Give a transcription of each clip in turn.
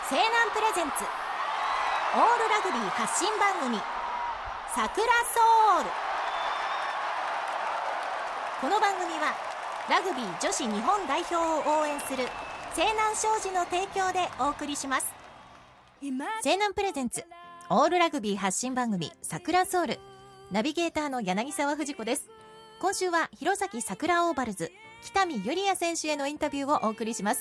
西南プレゼンツオールラグビー発信番組さくらソウル。この番組はラグビー女子日本代表を応援する西南商事の提供でお送りします。西南プレゼンツオールラグビー発信番組さくらソウル、ナビゲーターの柳沢藤子です。今週は弘前さくらオーバルズ北見ゆりや選手へのインタビューをお送りします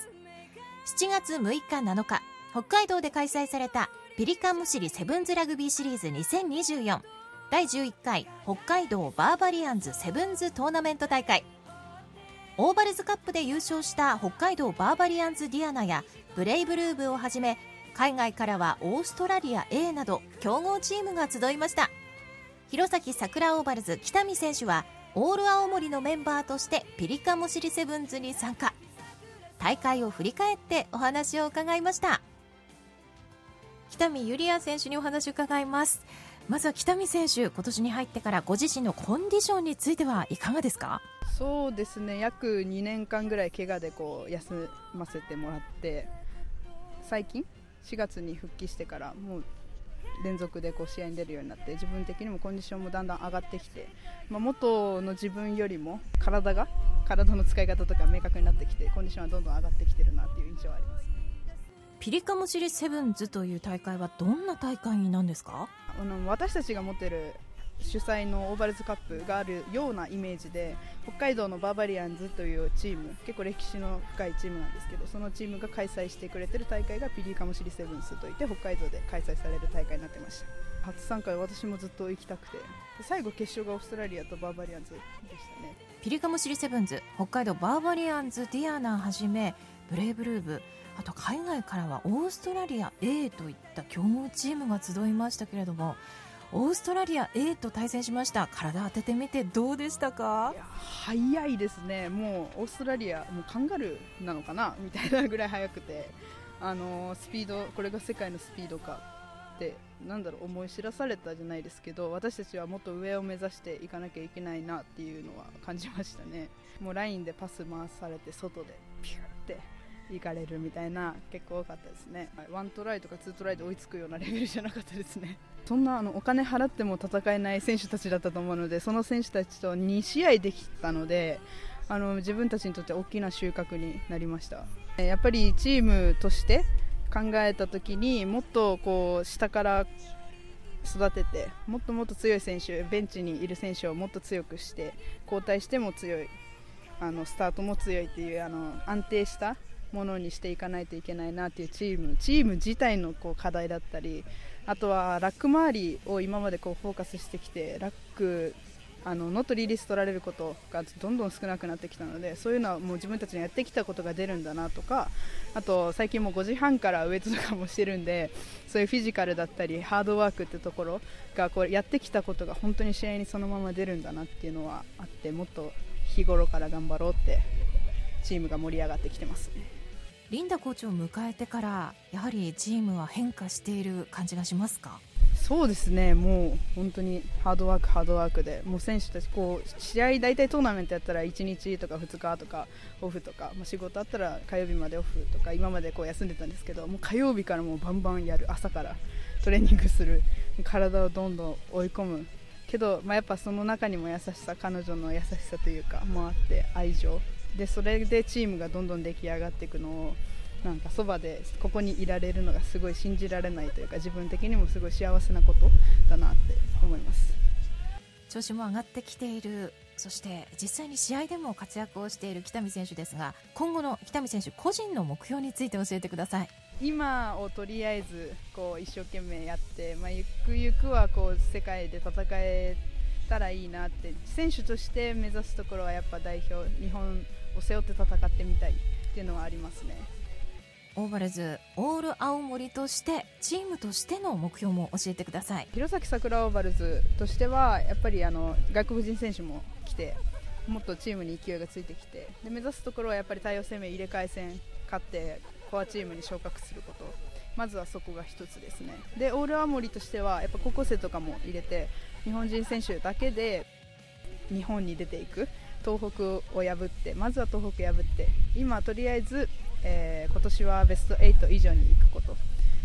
。7月6日7日北海道で開催されたピリカムシリセブンズラグビーシリーズ2024第11回北海道バーバリアンズセブンズトーナメント大会。オーバルズカップで優勝した北海道バーバリアンズディアナやブレイブルーブをはじめ、海外からはオーストラリア A など強豪チームが集いました。弘前さくらオーバルズ北見選手はオール青森のメンバーとしてピリカムシリセブンズに参加。大会を振り返ってお話を伺いました。北見ゆりや選手にお話を伺います。まずは北見選手、今年に入ってからご自身のコンディションについてはいかがですか？ そうですね、約2年間ぐらい怪我で休ませてもらって、最近4月に復帰してからもう連続で試合に出るようになって、自分的にもコンディションもだんだん上がってきて、元の自分よりも体の使い方とか明確になってきて、コンディションはどんどん上がってきてるなっていう印象はあります。 ピリカムシリセブンズという大会はどんな大会なんですか？ 私たちが持ってる主催のオーバルズカップがあるようなイメージで、北海道のバーバリアンズというチーム、結構歴史の深いチームなんですけど、そのチームが開催してくれてる大会がピリカムシリセブンスといって、北海道で開催される大会になってました。初参加、私もずっと行きたくて、最後決勝がオーストラリアとバーバリアンズでしたね。 ピリカムシリセブンズ、北海道バーバリアンズディアナはじめブレイブルーブ、あと海外からはオーストラリア A といった強豪チームが集いましたけれども、オーストラリア A と対戦しました。体当ててみてどうでしたか？ いや、速いですね。もうオーストラリアもうカンガルーなのかなみたいなぐらい速くて、スピード、これが世界のスピードかって思い知らされたじゃないですけど、私たちはもっと上を目指していかなきゃいけないなっていうのは感じましたね。もうラインでパス回されて外でピューって行かれるみたいな、結構多かったですね。1トライとか2トライで追いつくようなレベルじゃなかったですね。そんなお金払っても戦えない選手たちだったと思うので、その選手たちと2試合できたので、自分たちにとって大きな収穫になりました。やっぱりチームとして考えた時に、もっと下から育てて、もっともっと強い選手、ベンチにいる選手をもっと強くして、交代しても強い、スタートも強いっていう安定したものにしていかないといけないなっていうチーム自体の課題だったり、あとはラック周りを今までフォーカスしてきて、ラックノットリリース取られることがどんどん少なくなってきたので、そういうのはもう自分たちにやってきたことが出るんだなとか、あと最近も5時半からウエイトとかもしてるんで、そういうフィジカルだったりハードワークってところがやってきたことが本当に試合にそのまま出るんだなっていうのはあって、もっと日頃から頑張ろうってチームが盛り上がってきてますね。 リンダコーチを迎えてからやはりチームは変化している感じがしますか？ そうですね、もう本当にハードワークで、もう選手たち試合、大体トーナメントやったら1日とか2日とかオフとか、仕事あったら火曜日までオフとか、今まで休んでたんですけど、もう火曜日からもうバンバンやる、朝からトレーニングする、体をどんどん追い込むけど、やっぱその中にも優しさ、彼女の優しさというかもあって、愛情で、それでチームがどんどん出来上がっていくのをそばでここにいられるのがすごい信じられないというか、自分的にもすごい幸せなことだなって思います。 調子も上がってきている、そして実際に試合でも活躍をしている北見選手ですが、今後の北見選手個人の目標について教えてください。 今をとりあえず一生懸命やって、ゆくゆくは世界で戦えたらいいなって、選手として目指すところはやっぱ代表、日本を背負って戦ってみたいっていうのはありますね。 オーバルズオール青森としてチームとしての目標も教えてください。 弘前さくらオーバルズとしてはやっぱり外国人選手も来て、もっとチームに勢いがついてきて、で目指すところはやっぱり太陽生命入れ替え戦勝ってコアチームに昇格すること、まずはそこが一つですね。でオール青森としてはやっぱ高校生とかも入れて、日本人選手だけで日本に出ていく、東北を破って、まずは東北破って、今とりあえず、今年はベスト8以上に行くこと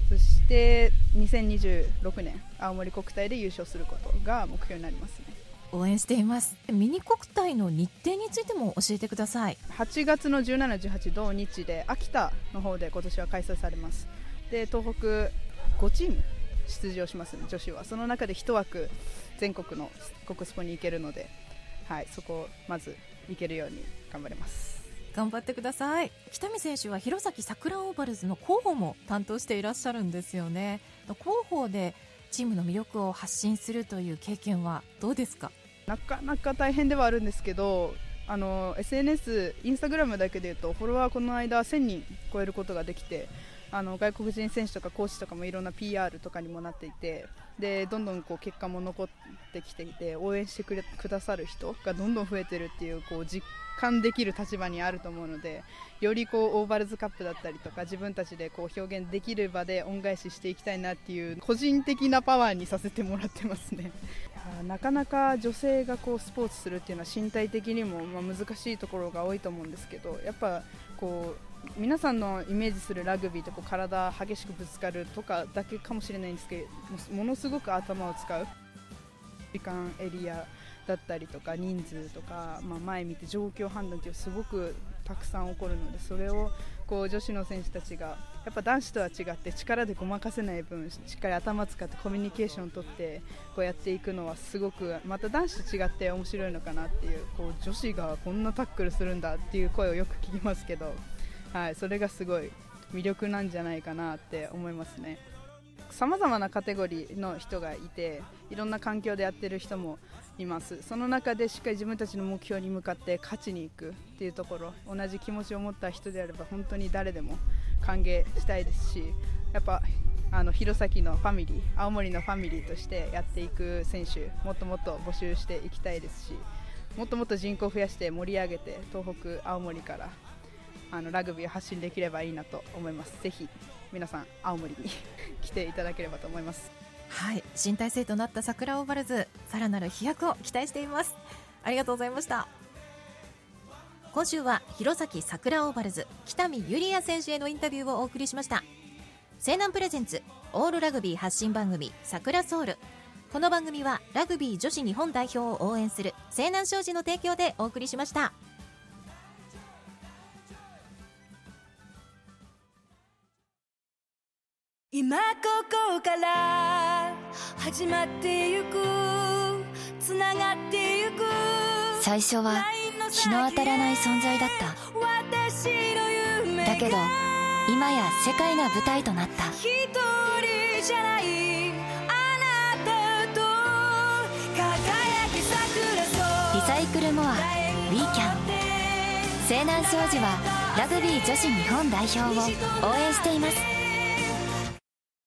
そして2026年青森国体で優勝することが目標になりますね。 応援しています。ミニ国体の日程についても教えてください。 8月の17、18同日で秋田の方で今年は開催されます。で東北5チーム出場しますね、女子は。その中で1枠全国の国スポに行けるので、はい、そこをまず行けるように頑張ります。 頑張ってください。北見選手は弘前さくらオーバルズの広報も担当していらっしゃるんですよね。広報でチームの魅力を発信するという経験はどうですか？ なかなか大変ではあるんですけど、SNS、インスタグラムだけでいうとフォロワーこの間1000人超えることができて、外国人選手とかコーチとかもいろんな PR とかにもなっていて、でどんどんこう結果も残ってきていて、応援してくださる人がどんどん増えてるっていう、こう実感できる立場にあると思うので、よりこうオーバルズカップだったりとか自分たちでこう表現できる場で恩返ししていきたいなっていう個人的なパワーにさせてもらってますね。なかなか女性がこうスポーツするっていうのは身体的にも難しいところが多いと思うんですけど、やっぱこう皆さんのイメージするラグビーってこう体激しくぶつかるとかだけかもしれないんですけど、ものすごく頭を使う時間、エリアだったりとか人数とか、前見て状況判断っていうすごくたくさん起こるので、それをこう女子の選手たちがやっぱ男子とは違って力でごまかせない分、しっかり頭使ってコミュニケーションを取ってこうやっていくのはすごくまた男子と違って面白いのかなっていう、こう女子がこんなタックルするんだっていう声をよく聞きますけど、はい、それがすごい魅力なんじゃないかなって思いますね。様々なカテゴリーの人がいて、いろんな環境でやってる人もいます。その中でしっかり自分たちの目標に向かって勝ちに行くっていうところ、同じ気持ちを持った人であれば本当に誰でも歓迎したいですし、やっぱ弘前のファミリー、青森のファミリーとしてやっていく選手もっともっと募集していきたいですし、もっともっと人口を増やして盛り上げて東北、青森からラグビーを発信できればいいなと思います。ぜひ皆さん青森に来ていただければと思います。 はい、新体制となったさくらオーバルズ、さらなる飛躍を期待しています。ありがとうございました。今週は弘前さくらオーバルズ北見ゆりや選手へのインタビューをお送りしました。西南プレゼンツオールラグビー発信番組さくらソウル。この番組はラグビー女子日本代表を応援する西南商事の提供でお送りしました。 今ここから始まってゆく、つながってゆく。 最初は日の当たらない存在だった。だけど今や世界が舞台となった。 一人じゃないあなたと輝き桜そう。 リサイクルモア We Can。 西南商事はラグビー女子日本代表を応援しています。